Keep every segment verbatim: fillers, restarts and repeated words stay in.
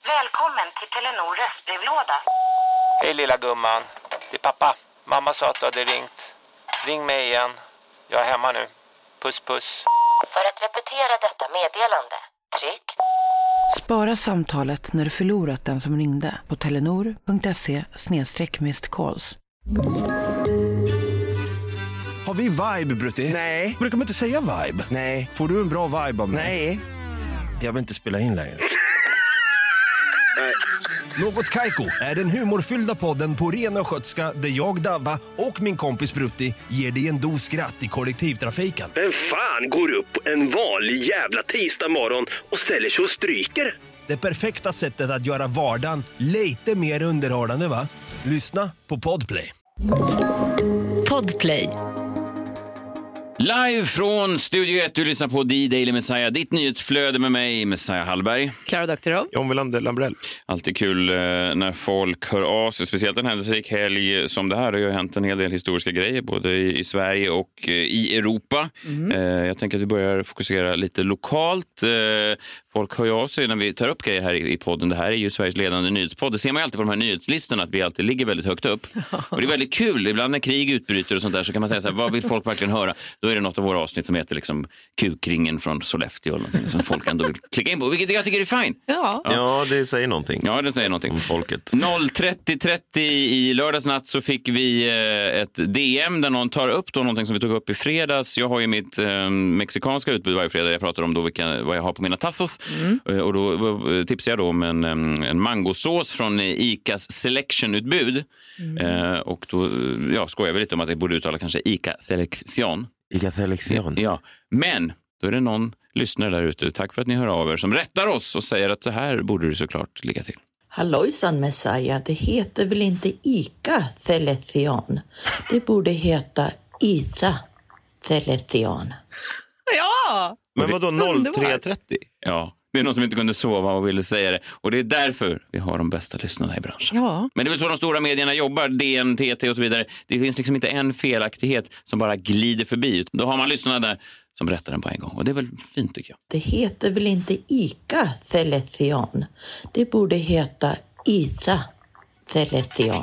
Välkommen till Telenor röstbrevlåda. Hej lilla gumman, det är pappa. Mamma sa att du hade ringt. Ring mig igen. Jag är hemma nu. Puss puss. För att repetera detta meddelande, tryck. Spara samtalet när du förlorat den som ringde på telenor.se snedstreck missed calls. Har vi vibe, Brutti? Nej. Brukar man inte säga vibe? Nej. Får du en bra vibe av mig? Nej. Jag vill inte spela in längre. Något Kaiko är den humorfyllda podden på ren och skötska där jag, Davva och min kompis Brutti ger dig en dos skratt i kollektivtrafiken. Men fan går upp en vanlig jävla tisdag morgon och ställer sig och stryker? Det perfekta sättet att göra vardagen lite mer underhållande, va? Lyssna på Podplay. Podplay. Live från Studio ett, du lyssnar på D-Daily Messiah, ditt nyhetsflöde med mig, Messiah Hallberg. Klara Doktorov. John Wilander Lambrell. Alltid kul eh, när folk hör av sig, speciellt en händelserik helg som det här. Det har ju hänt en hel del historiska grejer både i, i Sverige och eh, i Europa. Mm. Eh, jag tänker att vi börjar fokusera lite lokalt. Eh, folk hör ju av sig när vi tar upp grejer här i, i podden. Det här är ju Sveriges ledande nyhetspodd. Det ser man ju alltid på de här nyhetslistorna att vi alltid ligger väldigt högt upp. Och det är väldigt kul. Ibland när krig utbryter och sånt där så kan man säga så här, vad vill folk verkligen höra? Då är det något av våra avsnitt som heter liksom Kukringen från Sollefteå eller någonting som folk ändå vill klicka in på, vilket jag tycker är fine. Ja, ja. ja det säger någonting. Ja, det säger någonting. Om folket. noll trettio trettio i lördagsnatt så fick vi eh, ett D M där någon tar upp då någonting som vi tog upp i fredags. Jag har ju mitt eh, mexikanska utbud varje fredag. Jag pratar om då vilka, vad jag har på mina tacos. Mm. Eh, och då eh, tipsar jag då om en, en mangosås från Icas Selection-utbud. Mm. Eh, och då ja, skojar vi lite om att det borde uttala kanske Ica Selection. Ica Selection. Ja, men då är det någon lyssnare där ute, tack för att ni hör av er, som rättar oss och säger att så här borde du såklart ligga till. Hallojsan Messiah, det heter väl inte Ica Selection? Det borde heta Ica Selection. Ja! Men vadå noll tre trettio? Ja. Det är någon som inte kunde sova och ville säga det. Och det är därför vi har de bästa lyssnarna i branschen. Ja. Men det är väl så de stora medierna jobbar, D N, T T och så vidare. Det finns liksom inte en felaktighet som bara glider förbi. Då har man lyssnarna där som rättar den på en gång. Och det är väl fint tycker jag. Det heter väl inte Ica Selection? Det borde heta Ica Selection.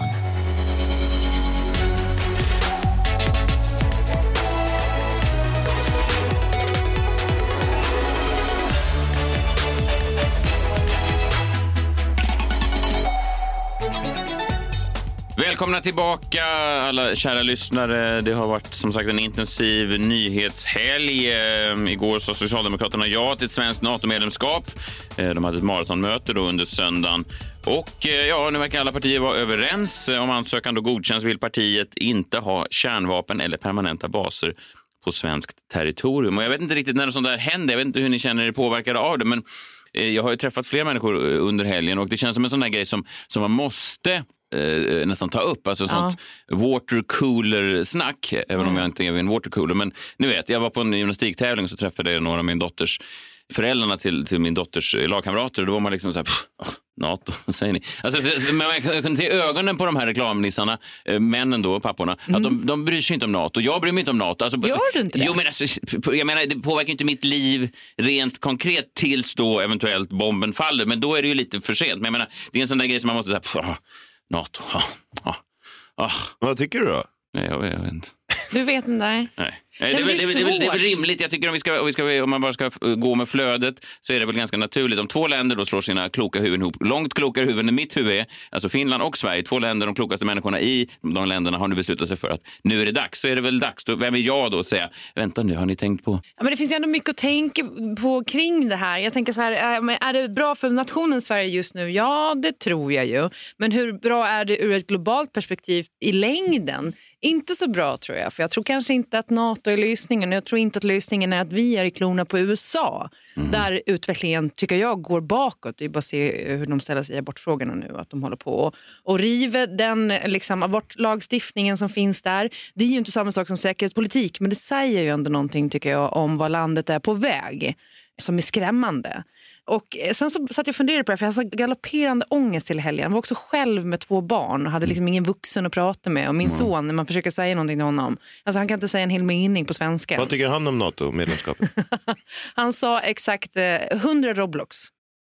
Välkomna tillbaka alla kära lyssnare. Det har varit som sagt en intensiv nyhetshelg. Igår sa Socialdemokraterna ja till ett svenskt NATO-medlemskap. De hade ett maratonmöte då under söndagen. Och ja, nu verkar alla partier vara överens. Om ansökan då godkänns vill partiet inte ha kärnvapen eller permanenta baser på svenskt territorium. Och jag vet inte riktigt när sånt där händer. Jag vet inte hur ni känner er påverkade av det, men jag har ju träffat fler människor under helgen och det känns som en sån där grej som, som man måste eh, nästan ta upp. Alltså sånt ja. watercooler-snack, även om jag inte är en watercooler. Men ni vet, jag var på en gymnastiktävling och så träffade jag några av min dotters föräldrarna till, till min dotters lagkamrater och då var man liksom så här, pff, oh, NATO, vad säger ni? Alltså, man kunde se ögonen på de här reklamnissarna, männen då, papporna, mm. att de, de bryr sig inte om NATO. Jag bryr mig inte om NATO. Alltså, gör du inte det? Jo, men alltså, jag menar, det påverkar inte mitt liv rent konkret tills då eventuellt bomben faller, men då är det ju lite för sent. Men jag menar, det är en sån där grej som man måste säga, pff, oh, NATO, oh, oh, oh. Vad tycker du då? Nej, jag vet, jag vet inte. Du vet inte, nej. Nej. Det, det, det, det, det, det är väl rimligt. Jag tycker om, vi ska, om, vi ska, om man bara ska gå med flödet så är det väl ganska naturligt. Om två länder då slår sina kloka huvuden ihop, långt klokare huvuden än mitt huvud är, alltså Finland och Sverige, två länder, de klokaste människorna i de länderna har nu beslutat sig för att nu är det dags. Så är det väl dags. Då, vem är jag då att säga, vänta nu, har ni tänkt på? Ja, men det finns ju ändå mycket att tänka på kring det här. Jag tänker så här, är det bra för nationen Sverige just nu? Ja, det tror jag ju. Men hur bra är det ur ett globalt perspektiv i längden? Inte så bra tror jag, för jag tror kanske inte att NATO är lösningen. Jag tror inte att lösningen är att vi är i klorna på U S A. Mm. Där utvecklingen, tycker jag, går bakåt. Det är bara att se hur de ställer sig i abortfrågorna nu. Att de håller på och, och river den liksom, abortlagstiftningen som finns där. Det är ju inte samma sak som säkerhetspolitik, men det säger ju ändå någonting, tycker jag, om vad landet är på väg. Som är skrämmande. Och sen så satt jag och funderade på det, för jag hade så galopperande ångest till helgen. Jag var också själv med två barn och hade liksom ingen vuxen att prata med. Och min mm. son, när man försöker säga någonting till honom, alltså han kan inte säga en hel mening på svenska. Vad tycker han om NATO-medlemskapet? Han sa exakt eh, hundra Roblox.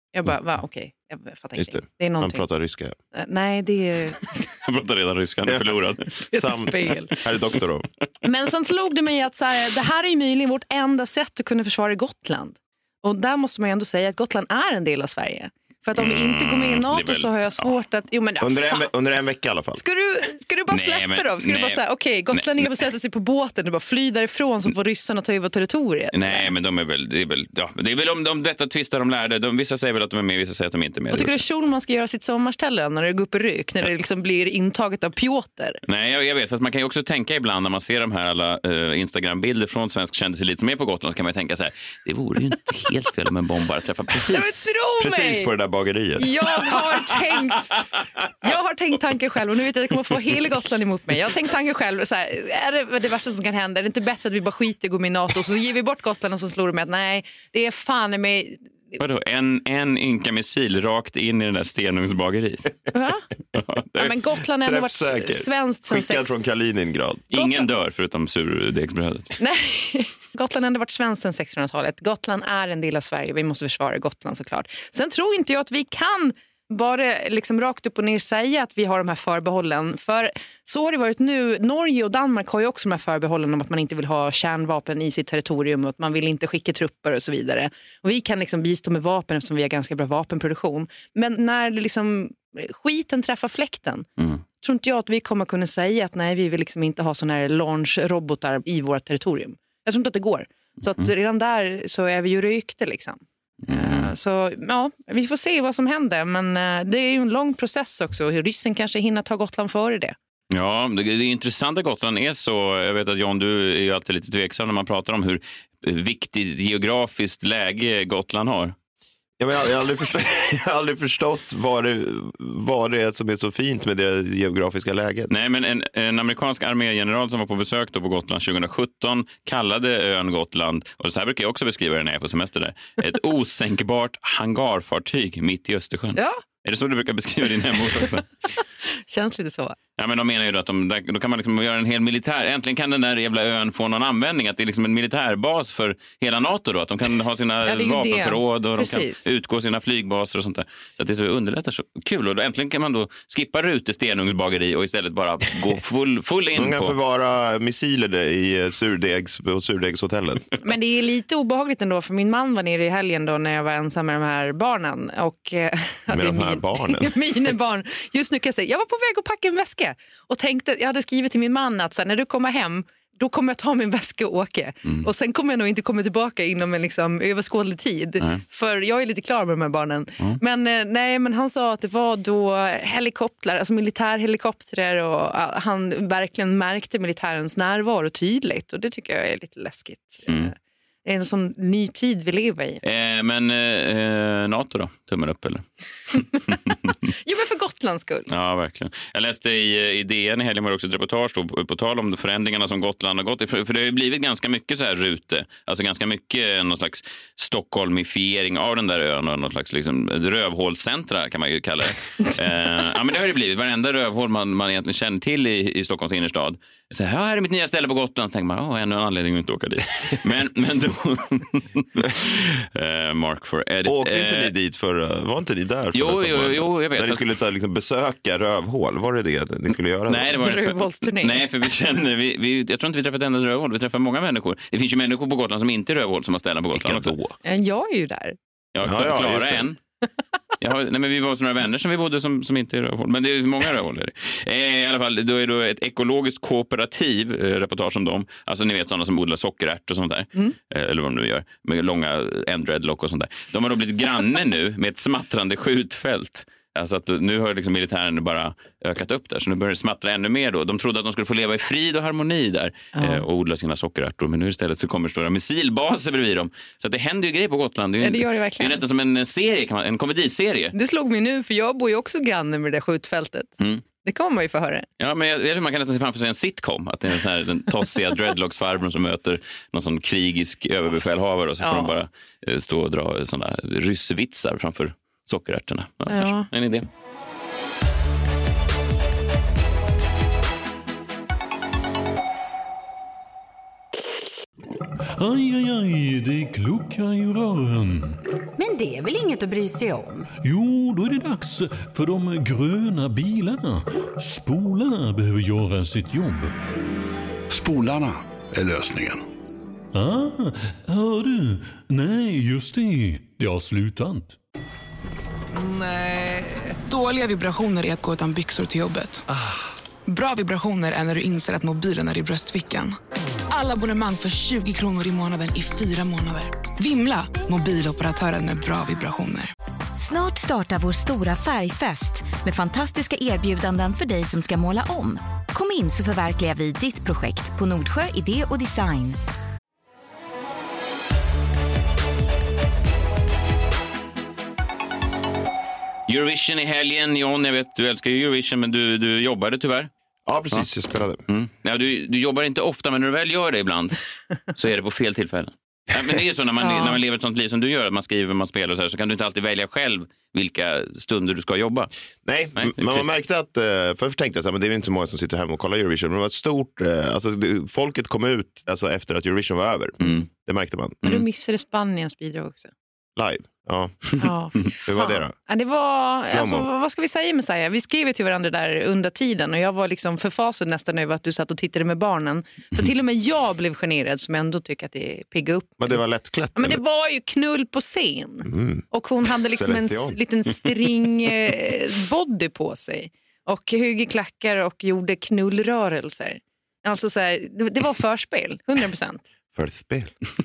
Jag bara, va, okej. Okay. Jag fattar Just ingenting. det. Det är någonting. Man pratar ryska. Uh, nej, det är... Han pratar redan ryska, han är förlorad. det är Sam... ett spel. Här är Doktorov. Men sen slog det mig att så här, det här är ju möjligen vårt enda sätt att kunna försvara Gotland. Och där måste man ju ändå säga att Gotland är en del av Sverige. För att om vi inte går med i NATO väl, så har jag svårt ja. att... Jo, men, ja, under, en, under en vecka i alla fall. Ska du, ska du bara nej, släppa men, dem? Ska nej, du bara säga, okej, okay, gotlänningar får sätta sig på båten och bara fly därifrån så får ryssarna ta över territoriet? Nej, eller? men de är väl... Det är väl, ja, det är väl om de, detta tvistar de lärde. De, vissa säger väl att de är med, vissa säger att de inte är med. Och tycker du Schulman ska göra sitt sommarställe när det går upp i ryk? När det liksom blir intaget av Piotr? Nej, jag, jag vet. Fast man kan ju också tänka ibland när man ser de här alla uh, Instagram-bilder från svensk kändiselit som är på Gotland så kan man ju tänka så här, det vore ju inte helt fel om en bomb bara träffar precis, precis på det där bageriet. Jag har tänkt Jag har tänkt tanken själv och nu vet jag att jag kommer få hela Gotland emot mig. Jag har tänkt tanken själv så här, är det det värsta som kan hända? Är det inte bättre att vi bara skiter och går med i NATO och så ger vi bort Gotland och så slår de med att nej, det är fan med... Vadå? En, en ynka missil rakt in i den där stenugnsbageriet. Ja? Ja, men Gotland har ändå varit svenskt sen skickad från Kaliningrad. Ingen Gotland... dör förutom surdegsbrödet. Nej, Gotland har ändå varit svenskt sen sextonhundratalet. Gotland är en del av Sverige. Vi måste försvara Gotland såklart. Sen tror inte jag att vi kan bara liksom rakt upp och ner säga att vi har de här förbehållen. För så har det varit nu. Norge och Danmark har ju också de här förbehållen om att man inte vill ha kärnvapen i sitt territorium och att man vill inte skicka trupper och så vidare. Och vi kan liksom bistå med vapen eftersom vi har ganska bra vapenproduktion. Men när det liksom skiten träffar fläkten mm. tror inte jag att vi kommer kunna säga att nej, vi vill liksom inte ha såna här launch-robotar i vårt territorium. Jag tror inte att det går. Så att mm. redan där så är vi ju rykte liksom. Mm. Så ja, vi får se vad som händer. Men det är ju en lång process också. Hur ryssen kanske hinner ta Gotland före det. Ja, det, det är intressant att Gotland är så. Jag vet att John, du är ju alltid lite tveksam när man pratar om hur viktigt geografiskt läge Gotland har. Ja, men jag, jag, har aldrig förstått, jag har aldrig förstått vad det, vad det är som är så fint med det geografiska läget. Nej, men en, en amerikansk armégeneral som var på besök då på Gotland tjugohundrasjutton kallade ön Gotland, och så här brukar jag också beskriva det när jag är på semester där, ett osänkbart hangarfartyg mitt i Östersjön. Ja. Är det så du brukar beskriva din hemort också? Känns lite så. Ja, men de menar ju då att de, då kan man liksom göra en hel militär... Äntligen kan den där jävla ön få någon användning. Att det är liksom en militärbas för hela NATO då. Att de kan ha sina ja, vapenförråd och Precis. de kan utgå sina flygbaser och sånt där. Så att det så underlättar så kul. Och då äntligen kan man då skippa Rute stenugnsbageri och istället bara gå full, full in på... De kan förvara missiler i surdegs, på surdegshotellen. Men det är lite obehagligt ändå. För min man var nere i helgen då när jag var ensam med de här barnen. Och, med de här min, barnen? Mina barn. Just nu kan jag säga, jag var på väg att packa en väska. Och tänkte, jag hade skrivit till min man att så här, när du kommer hem, då kommer jag ta min väska och åka. Mm. Och sen kommer jag nog inte komma tillbaka inom en liksom överskådlig tid. Mm. För jag är lite klar med de här barnen. Mm. Men eh, nej, men han sa att det var då helikoptrar, alltså militärhelikoptrar, och uh, han verkligen märkte militärens närvaro tydligt. Och det tycker jag är lite läskigt. Mm. Eh, det är en sån ny tid vi lever i. Eh, men eh, NATO då? Tummen upp eller? Jo, men för Gotlands skull. Ja, verkligen. Jag läste i, i D N i helgen var det också ett reportage då, på, på tal om förändringarna som Gotland har gått i. För, för det har ju blivit ganska mycket så här rute. Alltså ganska mycket någon slags Stockholmifiering av den där ön och någon slags liksom, rövhålscentra kan man ju kalla det. eh, ja, men det har det blivit. Varenda rövhål man, man egentligen känner till i, i Stockholms innerstad. Så här, ja, här är mitt nya ställe på Gotland. Tänker man, åh, ännu en anledning att inte åka dit. Men, men då... uh, Mark for edit. Åkte inte ni dit för, var inte ni där? För jo, jo, jo, jag vet. När ni skulle ta, liksom, besöka rövhål, var det det ni skulle göra? Nej, det var för, nej, för vi känner, vi, vi, jag tror inte vi träffat enda rövhål, vi träffar många människor. Det finns ju människor på Gotland som inte är rövhål som har ställen på Gotland också. Då? Jag är ju där. Jag har ja, Klara ja, en. Jag har, nej, men vi var hos några vänner som vi bodde som, som inte är rövhål. Men det är många rövhål. Eh, I alla fall, då är det ett ekologiskt kooperativ eh, reportage om dem. Alltså ni vet sådana som odlar sockerärt och sånt där. Mm. Eh, eller vad de nu gör. Med långa endreadlock och sånt där. De har då blivit granne nu med ett smattrande skjutfält. Alltså att nu har liksom militären bara ökat upp där. Så nu börjar det smattra ännu mer då. De trodde att de skulle få leva i frid och harmoni där. Ja. eh, och odla sina sockerärtor. Men nu istället så kommer stora missilbaser bredvid dem. Så att det händer ju grejer på Gotland. Det är, ja, det gör det verkligen. Det är nästan som en serie, kan man, en komediserie. Det slog mig nu, för jag bor ju också granne med det där skjutfältet. Mm. Det kommer man ju få höra. Ja, men jag vet, man kan nästan se framför sig en sitcom. Att det är en sån här, den tossiga dreadlocks-farbrorn som möter någon sån krigisk överbefälhavare. Och så får ja. de bara eh, stå och dra såna ryssvitsar framför sockerärtorna. Ja, ja. En idé. Aj, aj, aj, det kluckar i rören. Men det är väl inget att bry sig om? Jo, då är det dags för de gröna bilarna. Spolarna behöver göra sitt jobb. Spolarna är lösningen. Ah, hör du? Nej, just det. Det har slutat. Nej. Dåliga vibrationer är att gå utan byxor till jobbet. Ah. Bra vibrationer är när du inser att mobilen är i bröstfickan. Alla abonnemang för tjugo kronor i månaden i fyra månader. Vimla, mobiloperatören med bra vibrationer. Snart startar vår stora färgfest med fantastiska erbjudanden för dig som ska måla om. Kom in så förverkligar vi ditt projekt på Nordsjö Idé och Design. Eurovision i helgen, John, jag vet du älskar ju Eurovision, men du, du jobbade tyvärr. Ja, precis, jag spelade. Mm. Ja, du, du jobbar inte ofta, men när du väl gör det ibland så är det på fel tillfällen. Ja, men det är så när man, ja. när man lever ett sånt liv som du gör, att man skriver, man spelar och så här, så kan du inte alltid välja själv vilka stunder du ska jobba. Nej, Nej men man märkte att, först tänkte jag så här, men det är inte så många som sitter hemma och kollar Eurovision, men det var ett stort, alltså folket kom ut alltså, efter att Eurovision var över. Mm. Det märkte man. Men du missade Spaniens bidrag också. Live, ja. Ja, hur var det då? Ja, det var, alltså, vad ska vi säga Messiah? Vi skrev till varandra där under tiden och jag var liksom förfasad nästan över att du satt och tittade med barnen. För till och med jag blev generad som ändå tycker att det piggar upp. Men det var lättklätt? Ja, men det var ju knull på scen. Mm. Och hon hade liksom en s- liten string eh, body på sig. Och högerklackar och gjorde knullrörelser. Alltså så här, det, det var förspel, hundra procent. Förspel.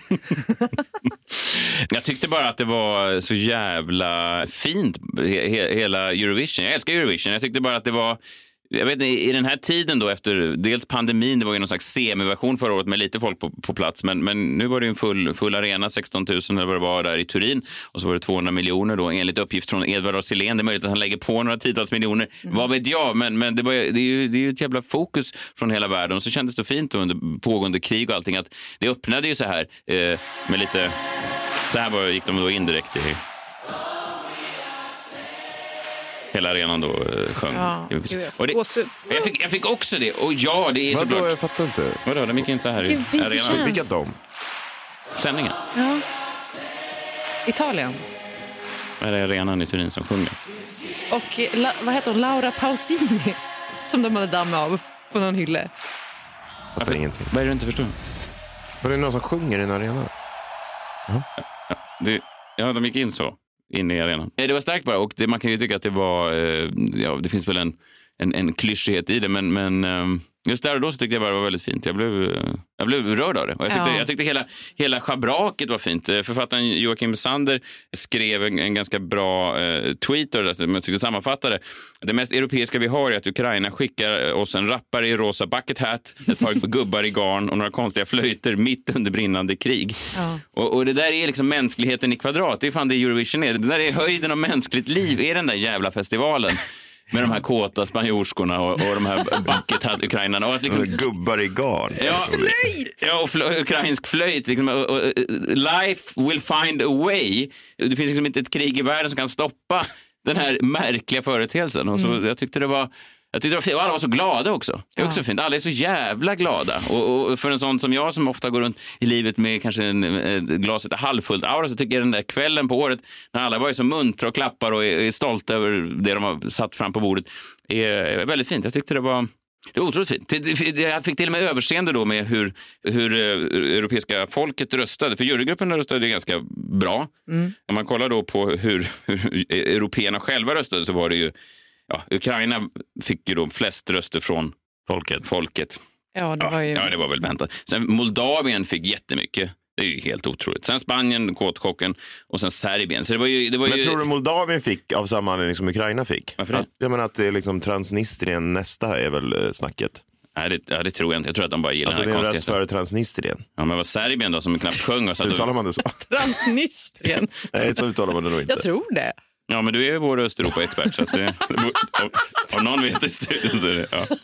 Jag tyckte bara att det var så jävla fint, he- hela Eurovision. Jag älskar Eurovision. Jag tyckte bara att det var, jag vet inte, i den här tiden då efter dels pandemin, det var ju någon slags semiversion förra året med lite folk på, på plats, men, men nu var det ju en full, full arena, sexton tusen eller vad det var där i Turin, och så var det tvåhundra miljoner då, enligt uppgift från Edvard Silén. Det är möjligt att han lägger på några tiotals miljoner, mm. vad vet jag, men, men det, var, det, är ju, det är ju ett jävla fokus från hela världen, och så kändes det fint då under pågående krig och allting, att det öppnade ju så här eh, med lite, så här var, gick de då indirekt i hela arenan då eh, sjöng. Ja, och det, jag, fick, jag fick också det. Och ja, det är så klart. Jag fattar inte. Vadå, de gick in så här i arenan. Vilka de? Sändningen. Ja. Italien. Är det arenan i Turin som sjunger? Och la, vad heter hon? Laura Pausini. Som de hade dammat av på någon hylle. Varför ingenting? Vad är det du inte förstår? Var det någon som sjunger i en arena? Ja, ja, det, ja, de gick in så. In i arenan. Det var starkt bara, och det, man kan ju tycka att det var, eh, ja, det finns väl en, en, en klyschighet i det, men, men eh, just där och då så tyckte jag bara det var väldigt fint. Jag blev, eh, jag blev rörd av det. Och jag tyckte, ja. jag tyckte hela, hela schabraket var fint. Författaren Joakim Sander skrev en, en ganska bra eh, tweet, där jag tyckte sammanfattade. Det mest europeiska vi har är att Ukraina skickar oss en rappare i rosa bucket hat, ett par gubbar i garn och några konstiga flöjter mitt under brinnande krig. Ja. Och, och det där är liksom mänskligheten i kvadrat. Det är fan det Eurovision är. Det där är höjden av mänskligt liv, är den där jävla festivalen. Med de här kåta spanjorskorna och, och de här bucket hat ukrainarna. Och att liksom, gubbar i garn. Ja, flöjt! Ja, och fl- ukrainsk flöjt. Liksom, och, och, life will find a way. Det finns liksom inte ett krig i världen som kan stoppa den här märkliga företeelsen. Och så, mm. jag tyckte det var... Jag tyckte det var fint. Och alla var så glada också. Det är också ja. fint. Alla är så jävla glada. Och, och för en sån som jag som ofta går runt i livet med kanske en, en glaset halvfullt aura, så tycker jag den där kvällen på året när alla var så muntra och klappar och är, är stolta över det de har satt fram på bordet är väldigt fint. Jag tyckte det var... Det var otroligt fint. Jag fick till och med överseende då med hur, hur europeiska folket röstade. För jurygruppen röstade ganska bra. Mm. Om man kollar då på hur, hur européerna själva röstade, så var det ju... Ja, Ukraina fick ju då flest röster från folket. folket. Ja, det var ju... Ja, det var väl väntat. Sen Moldavien fick jättemycket. Det är ju helt otroligt. Sen Spanien, kåtkocken, och sen Serbien. Så det var ju, det var Men ju... tror du Moldavien fick av samma anledning som Ukraina fick? Varför det? Att, jag menar att det är liksom Transnistrien nästa är väl snacket. Nej, det, ja, det tror jag inte. Jag tror att de bara gillar alltså, den här konstigheten. Alltså det är en röst för Transnistrien. Ja, men vad Serbien då som knappt sjöng? Och så uttalar man det så? Transnistrien? Nej, så uttalar man det nog inte. Jag tror det. Ja, men du är vår Östeuropa-expert, så att det, om, om någon vet i studion så är det, ja.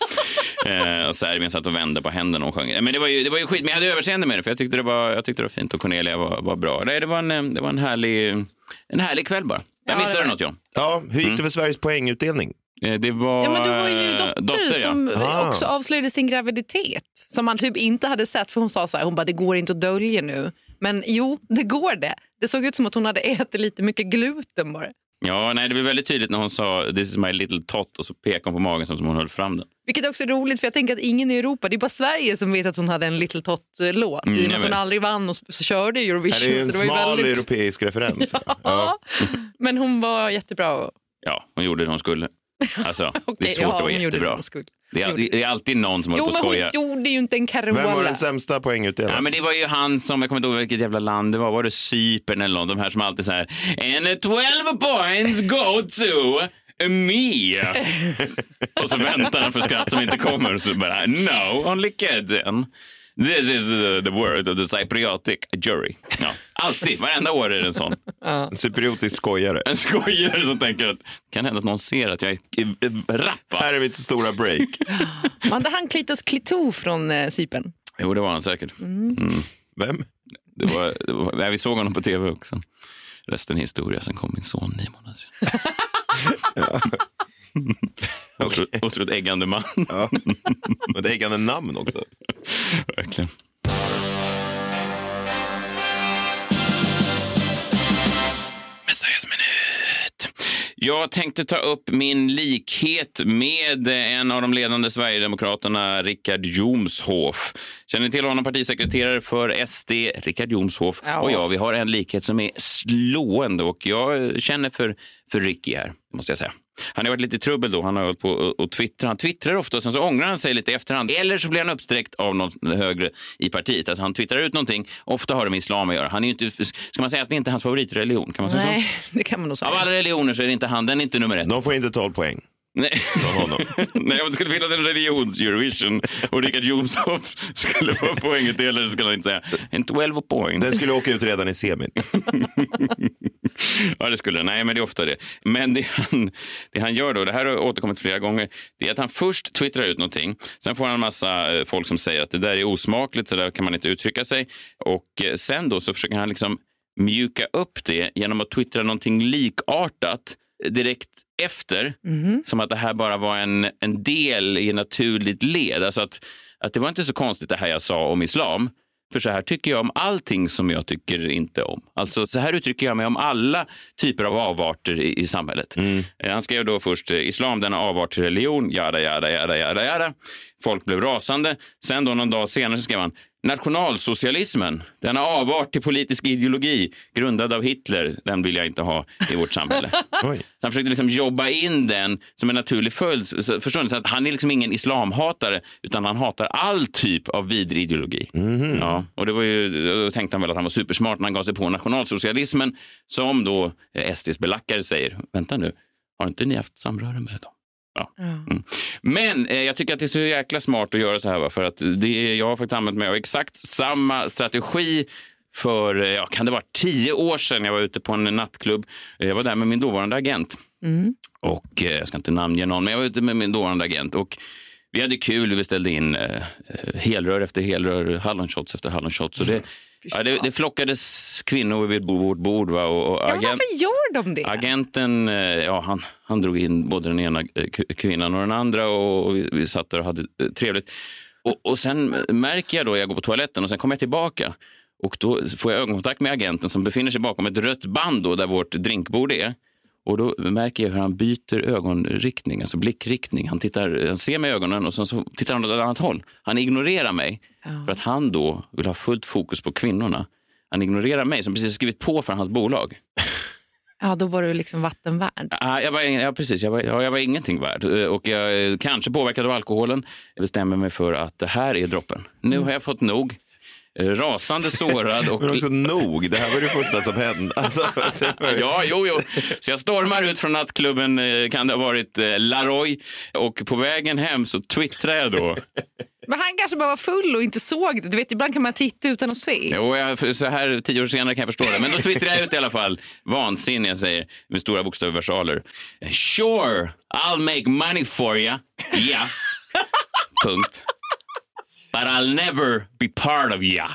Eh, och Serbien satt och vände på händerna och sjöng. Men det var ju, det var ju skit, men jag hade överseende med det, för jag tyckte det var, jag tyckte det var fint, och Cornelia var, var bra. Nej, det var en, det var en härlig, en härlig kväll bara. Jag missade ja, det något, John. Ja, hur gick det för mm. Sveriges poängutdelning? Det var... Ja, men det var ju dotter, dotter som ja. också avslöjade sin graviditet. Som man typ inte hade sett, för hon sa så här, hon bara, det går inte att dölja nu. Men jo, det går det. Det såg ut som att hon hade ätit lite mycket gluten bara. Ja, nej, det blev väldigt tydligt när hon sa this is my little tot och så pekade hon på magen som hon höll fram den. Vilket är också roligt för jag tänker att ingen i Europa, det är bara Sverige som vet att hon hade en little tot-låt. Mm, I och med att hon aldrig vann och så körde Eurovision. Det är en så det var smal väldigt... europeisk referens. ja. Ja. Men hon var jättebra. Ja, hon gjorde det hon skulle. Alltså, okay, det är svårt ja, att vara jättebra. Det är, det är alltid någon som håller på att skoja. Jo, men hon gjorde ju inte en Carola. Vem var den sämsta poängutdelaren? Ja, men det var ju han som, jag kommer inte ihåg vilket jävla land det var. Var det Cypern eller någon? De här som alltid så här, and twelve points go to me. Och så väntar han för skratt som inte kommer. Och så bara, no, only kidding. This is uh, the word of the Cypriotic jury. Ja, alltid, varenda år är det en sån. En cypriotisk skojare. En skojare som tänker att kan hända att någon ser att jag är rappa. Här är mitt stora break. Man, det han Klitos Klito från eh, Cypern. Jo, det var han säkert. Mm. Mm. Vem? Det var, det var, nej, vi såg honom på tv också. Resten är historia, sen kom min son nio månader sedan. Ja. Okay. Otroligt äggande man. Ja. Men det är äggande namn också. Verkligen. Messias minut. Jag tänkte ta upp min likhet med en av de ledande Sverigedemokraterna, Richard Jomshof. Känner ni till honom, partisekreterare för S D, Richard Jomshof. Ja. Och ja, vi har en likhet som är slående och jag känner för, för Ricky här, måste jag säga. Han har varit lite i trubbel då, han har hållit på och twittrar. Han twittrar ofta och sen så ångrar han sig lite i efterhand. Eller så blir han uppsträckt av någon högre i partiet. Alltså han twittrar ut någonting, ofta har det med islam att göra. Han är ju inte, ska man säga att det inte är hans favoritreligion? Kan man säga Nej, så? det kan man nog säga. Av alla religioner så är det inte han, den är inte nummer ett. De får inte tolv poäng. Nej. Nej, om det skulle finnas en religions-Eurovision och Richard Jomshof skulle få poängutdelare så skulle han inte säga en tolv poäng. Den skulle åka ut redan i semin. Ja, det skulle det. Nej, men det är ofta det. Men det han, det han gör då, det här har återkommit flera gånger, det är att han först twittrar ut någonting. Sen får han en massa folk som säger att det där är osmakligt, så där kan man inte uttrycka sig. Och sen då så försöker han liksom mjuka upp det genom att twittra någonting likartat direkt efter, mm-hmm. som att det här bara var en, en del i ett naturligt led. Alltså att, att det var inte så konstigt det här jag sa om islam. För så här tycker jag om allting som jag tycker inte om. Alltså så här uttrycker jag mig om alla typer av avarter i, i samhället. Mm. Han skrev då först islam, denna avart till religion, jada, jada, jada, jada, jada. Folk blev rasande. Sen då någon dag senare så skrev han nationalsocialismen, denna avart till politisk ideologi grundad av Hitler, den vill jag inte ha i vårt samhälle. Så han försökte liksom jobba in den som en naturlig följd. Förstår ni? Så att han är liksom ingen islamhatare, utan han hatar all typ av vidrig ideologi. Mm. Ja, och det var ju, då tänkte han väl att han var supersmart när han gav sig på nationalsocialismen, som då S D:s belackare säger, vänta nu, har inte ni haft samröre med dem? Ja. Mm. Men eh, jag tycker att det är så jäkla smart att göra så här, va? För att det, jag har faktiskt använt mig av exakt samma strategi för, ja, kan det vara tio år sedan jag var ute på en nattklubb. Jag var där med min dåvarande agent. Mm. Och eh, jag ska inte namnge någon, men jag var ute med min dåvarande agent och vi hade kul, vi ställde in eh, helrör efter helrör, hallonshots efter hallonshots. Så det, ja, det, det flockades kvinnor vid vårt bord. Va? Och, och ja, agent, varför gör de det? Agenten, ja, han, han drog in både den ena kvinnan och den andra och, och vi, vi satt där och hade trevligt. Och, och sen märker jag då, jag går på toaletten och sen kommer jag tillbaka. Och då får jag ögonkontakt med agenten som befinner sig bakom ett rött band då, där vårt drinkbord är. Och då märker jag hur han byter ögonriktning, alltså blickriktning. Han, tittar, han ser mig i ögonen och sen så tittar han åt ett annat håll. Han ignorerar mig ja. För att han då vill ha fullt fokus på kvinnorna. Han ignorerar mig som precis skrivit på för hans bolag. Ja, då var du liksom vattenvärd. Ja, jag var, ja precis. Jag var, ja, jag var ingenting värd. Och jag kanske påverkad av alkoholen. Jag bestämmer mig för att det här är droppen. Nu har jag fått nog. Rasande sårad och... Men också nog, det här var det första som hände. Alltså, var... Ja, jo, jo. Så jag stormar ut från nattklubben, kan det ha varit Laroy, och på vägen hem så twittrar jag då. Men han kanske bara var full och inte såg det. Du vet, ibland kan man titta utan att se. Jo, jag, så här tio år senare kan jag förstå det. Men då twittrar jag ut i alla fall. Vansinnig, jag säger med stora bokstäver versaler. Sure, I'll make money for you. Yeah. Punkt. But I'll never be part of ya.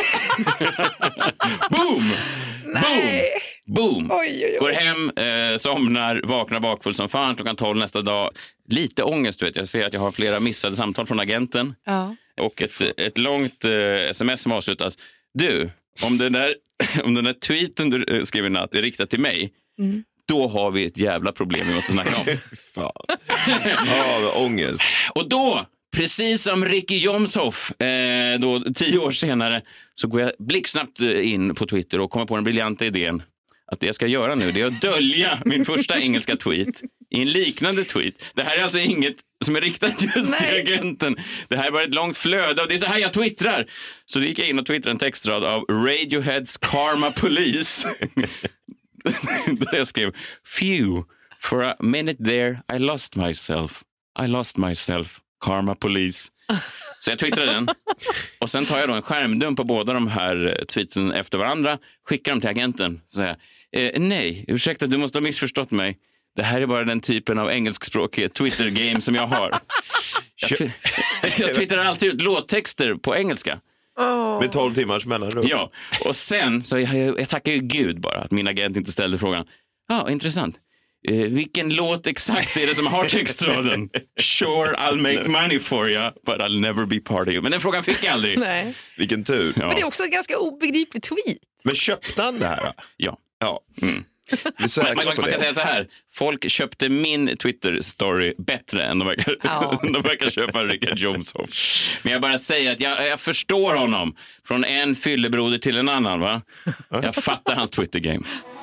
Boom! Nej. Boom! Boom! Oj, oj, oj. Går hem, eh, somnar, vaknar bakfull som fan klockan tolv nästa dag. Lite ångest, du vet. Jag ser att jag har flera missade samtal från agenten. Ja. Och ett, ett långt eh, sms som avslutas. Du, om den där, om den där tweeten du skrev i natt är riktad till mig, Mm. då har vi ett jävla problem vi måste snacka om. Fan. Ja, ångest. Och då, precis som Ricky Jomshoff, eh, då tio år senare, så går jag blixtsnabbt in på Twitter och kommer på den briljanta idén att det jag ska göra nu, det är att dölja min första engelska tweet i en liknande tweet. Det här är alltså inget som är riktat just Nej. till agenten. Det här är bara ett långt flöde och det är så här jag twittrar. Så då gick jag in och twittrade en textrad av Radioheads Karma Police. Där jag skrev, Phew, for a minute there I lost myself. I lost myself, Karma Police. Så jag twittrade den. Och sen tar jag då en skärmdump på båda de här tweeten efter varandra. Skickar dem till agenten. Så säger jag, eh, nej, ursäkta, du måste ha missförstått mig. Det här är bara den typen av engelskspråkig Twitter-game som jag har. Jag, tw- jag twittrar alltid ut låttexter på engelska. Oh. Med tolv timmars mellanrum. Ja, och sen så jag, jag, jag tackar ju Gud bara att min agent inte ställde frågan. Ja, ah, intressant. Eh, vilken låt exakt är det som har textraden? Sure, I'll make money for you, but I'll never be part of you. Men den frågan fick jag aldrig. Nej. Vilken tur. Ja. Men det är också en ganska obegriplig tweet. Men köpte han det här då? Ja. Ja. Mm. Man, man, man, man kan säga så här, folk köpte min Twitter-story bättre än de verkar, Ja. de verkar köpa Rickard Jomshoff. Men jag bara säger att jag, jag förstår honom från en fyllebroder till en annan, va? Jag fattar hans Twitter-game.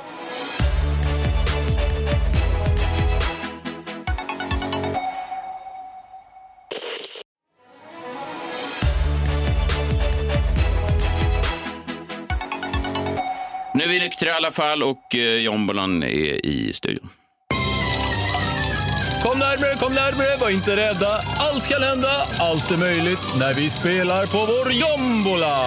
Nu är vi nyktra i alla fall och eh, Jombolan är i studion. Kom närmare, kom närmare, var inte rädda. Allt kan hända, allt är möjligt när vi spelar på vår Jombola.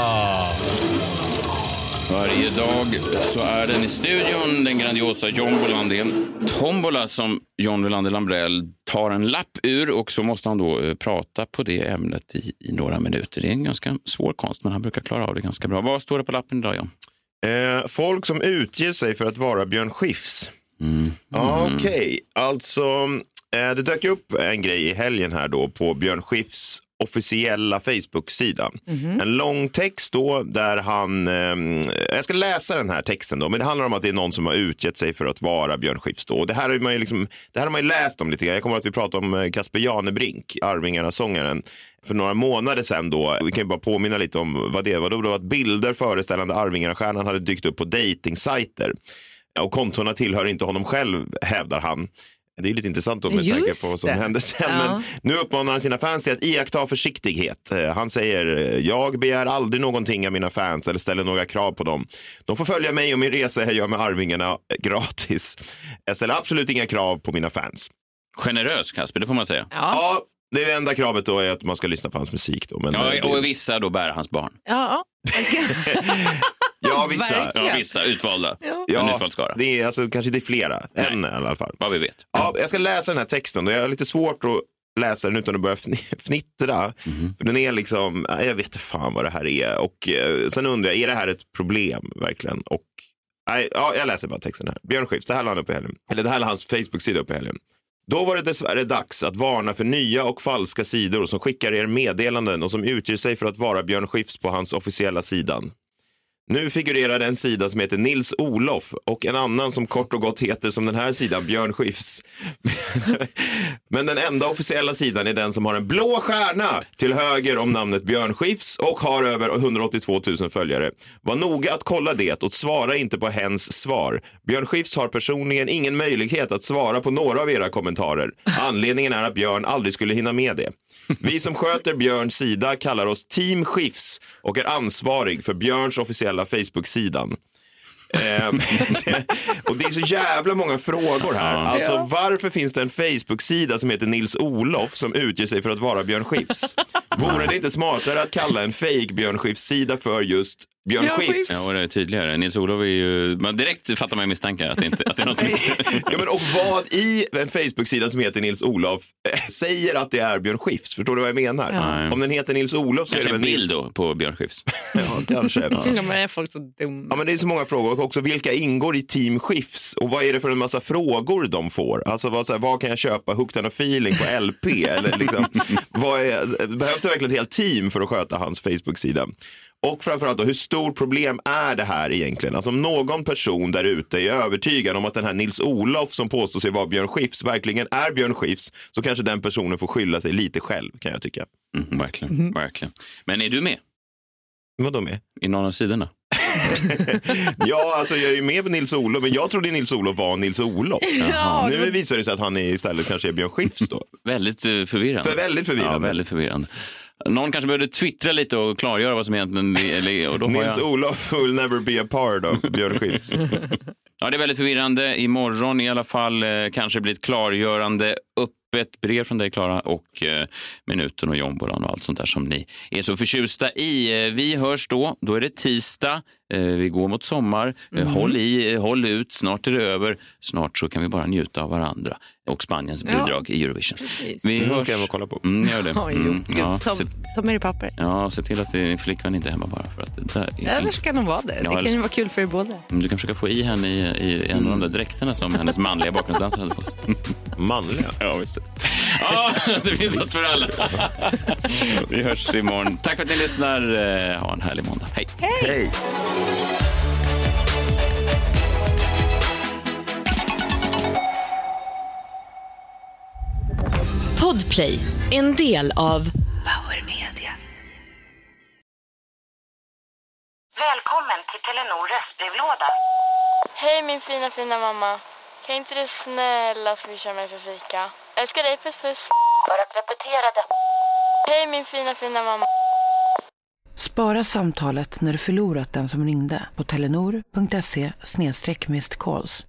Varje dag så är den i studion, den grandiosa Jombolan. Det är en tombola som John Wilander Lambrell tar en lapp ur och så måste han då eh, prata på det ämnet i, i några minuter. Det är en ganska svår konst, men han brukar klara av det ganska bra. Vad står det på lappen idag, John? Eh, folk som utger sig för att vara Björn Skifs. Mm. Okej, okay. Alltså eh, det dök upp en grej i helgen här då på Björn Skifs officiella Facebook-sida. Mm-hmm. En lång text då där han, eh, jag ska läsa den här texten då, men det handlar om att det är någon som har utgett sig för att vara Björn Skifs då. Och det här har man ju liksom, det här har man ju läst om lite grann. Jag kommer att vi pratade om Kasper Janebrink, Arvingarna-sångaren, för några månader sedan då. Vi kan ju bara påminna lite om vad det var. Då var att bilder föreställande Arvingarna-stjärnan hade dykt upp på dejtingsajter. Och kontona tillhör inte honom själv, hävdar han. Det är ju lite intressant då med tanke på vad som hände sen. Ja. Men nu uppmanar han sina fans till att iaktta försiktighet. Han säger, jag begär aldrig någonting av mina fans eller ställer några krav på dem. De får följa mig och min resa jag gör med Arvingarna gratis. Jag ställer absolut inga krav på mina fans. Generös, Kasper, det får man säga. Ja, ja, det enda kravet då är att man ska lyssna på hans musik då. Men ja, det... och vissa då bär hans barn. Ja, ja, vissa. Ja, vissa utvalda. Ja, en utvald skara. Det är alltså kanske det är flera. Nej. En i alla fall. Vad vi vet. Ja, jag ska läsa den här texten och jag har lite svårt att läsa den utan att börja fnittra. Mm. För den är liksom, jag vet inte fan vad det här är. Och eh, sen undrar jag, är det här ett problem verkligen? Och nej, ja, jag läser bara texten här. Björn Skifs, det här la han upp i helgen. Eller det här la hans Facebook-sida upp i helgen. Då var det dessvärre dags att varna för nya och falska sidor som skickar er meddelanden och som utger sig för att vara Björn Skifs på hans officiella sidan. Nu figurerar en sida som heter Nils Olof och en annan som kort och gott heter som den här sidan, Björn Skifs. Men den enda officiella sidan är den som har en blå stjärna till höger om namnet Björn Skifs och har över hundraåttiotvå tusen följare. Var noga att kolla det och svara inte på hens svar. Björn Skifs har personligen ingen möjlighet att svara på några av era kommentarer. Anledningen är att Björn aldrig skulle hinna med det. Vi som sköter Björns sida kallar oss Team Skifs och är ansvarig för Björns officiella Facebook-sidan. ehm, och det är så jävla många frågor här. Alltså ja. Varför finns det en Facebook-sida som heter Nils Olof som utger sig för att vara Björn Skifs? Vore det inte smartare att kalla en fake Björn Skifs-sida för just Björn ja, Skifs? Ja, det är tydligare. Nils Olof är ju... Man direkt fattar man ju misstankar att det, inte, att det är något som inte... ja, men och vad i en Facebook-sida som heter Nils Olof äh, säger att det är Björn Skifs? Förstår du vad jag menar? Ja. Om den heter Nils Olof så kanske är det väl en bild Nils... då på Björn Skifs. Ja, kanske. Ja. Ja, men är folk så dumma? Ja, men det är så många frågor. Och också vilka ingår i Team Skifs? Och vad är det för en massa frågor de får? Alltså vad, så här, vad kan jag köpa? Hooked on a feeling på L P? Eller liksom, vad är, behövs det verkligen ett helt team för att sköta hans Facebook-sida? Och framförallt då, hur stor problem är det här egentligen? Alltså om någon person där ute är övertygad om att den här Nils-Olof som påstår sig vara Björn Skifs verkligen är Björn Skifs, så kanske den personen får skylla sig lite själv, kan jag tycka. Mm, verkligen, mm. verkligen. Men är du med? Vad då med? I någon av sidorna? Ja, alltså jag är ju med på Nils-Olof, men jag trodde Nils-Olof var Nils-Olof. Ja, nu men... visar det sig att han är istället kanske är Björn Skifs då. Väldigt förvirrande. För väldigt förvirrande. Ja, väldigt förvirrande. Någon kanske behövde twittra lite och klargöra vad som egentligen är. Och då Nils-Olof jag... will never be a part of Björn Skifs. Ja, det är väldigt förvirrande. Imorgon i alla fall eh, kanske blir ett klargörande öppet brev från dig, Klara, och eh, minuten och jombolan och allt sånt där som ni är så förtjusta i. Eh, vi hörs då. Då är det tisdag. Eh, vi går mot sommar. Eh, mm. Håll i, eh, håll ut. Snart är det över. Snart så kan vi bara njuta av varandra. Och Spaniens bidrag ja, i Eurovision. Precis. Vi mm, hörs. ska jag kolla på. Mm, gör det. Oj, mm, ja, ta, ta med dig papper. Ja, se till att din flickvän inte är hemma bara. För att det där är eller så kan hon vara det. Ja, det kan ju vara kul för er båda. Du kan försöka få i henne i, i en av de där dräkterna som hennes manliga bakgrundsdansare hade fått. Manliga? Ja, visst. Ja, det finns något för alla. Vi hörs imorgon. Tack för att ni lyssnar. Ha en härlig måndag. Hej. Hej. Hej. Podplay, en del av Power Media. Välkommen till Telenor röstbrevlåda. Hej min fina fina mamma. Kan inte du snälla swisha mig för fika? Älskar dig, puss puss. För att repetera det. Hej min fina fina mamma. Spara samtalet när du förlorat den som ringde på telenor punkt se slash missed calls.